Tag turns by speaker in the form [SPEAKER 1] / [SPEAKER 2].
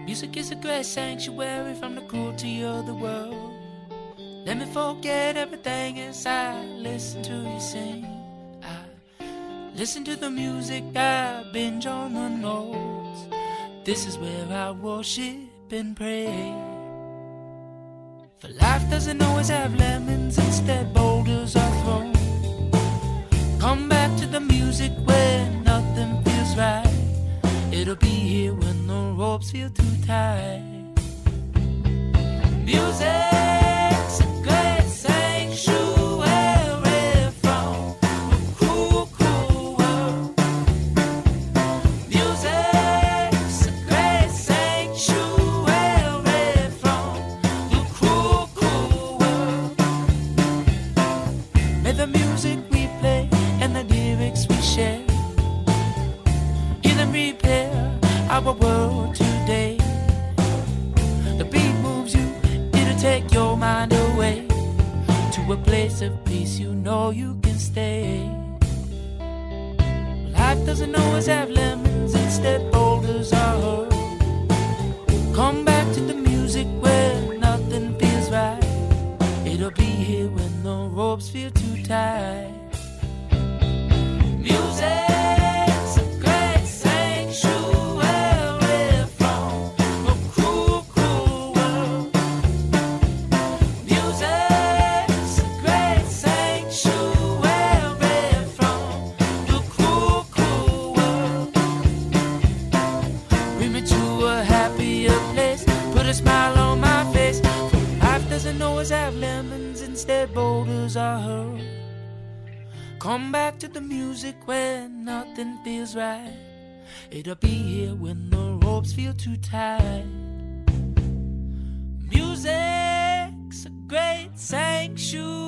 [SPEAKER 1] Music is a great sanctuary from the cruelty of the world. Let me forget everything as I listen to you sing. I listen to the music, I binge on the notes. This is where I worship and pray. For life doesn't always have lemons, instead boulders are thrown. Come back to the music where nothing feels right. It'll be here when the ropes feel too tight. Music's a great sanctuary from a cruel, cruel world. Music's a great sanctuary from the cruel, cruel world. May the music we play and the lyrics we share heal and repair our world today. The beat moves you, it'll take your mind away to a place of peace you know you can stay. Life doesn't always have lemons, instead boulders are hurled. Come back to the music where nothing feels right. It'll be here when the ropes feel too tight. Music's a great sanctuary from a cruel, cruel world. Music's a great sanctuary from the cruel, cruel world. Bring me to a happier place, put a smile on my face. For life doesn't always have lemons, instead boulders are hurled. Come back to the music when nothing feels right. It'll be here when the ropes feel too tight. Music's a great sanctuary